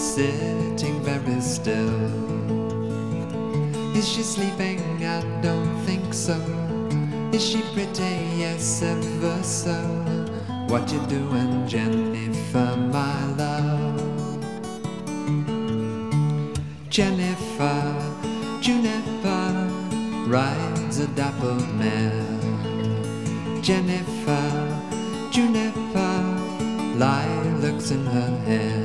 sitting very still. Is she sleeping? I don't think so. Is she pretty? Yes, ever so. What you doing, Jennifer, my love? Jennifer, Juniper rides a dappled mare. Jennifer, Juniper, lilacs in her hair.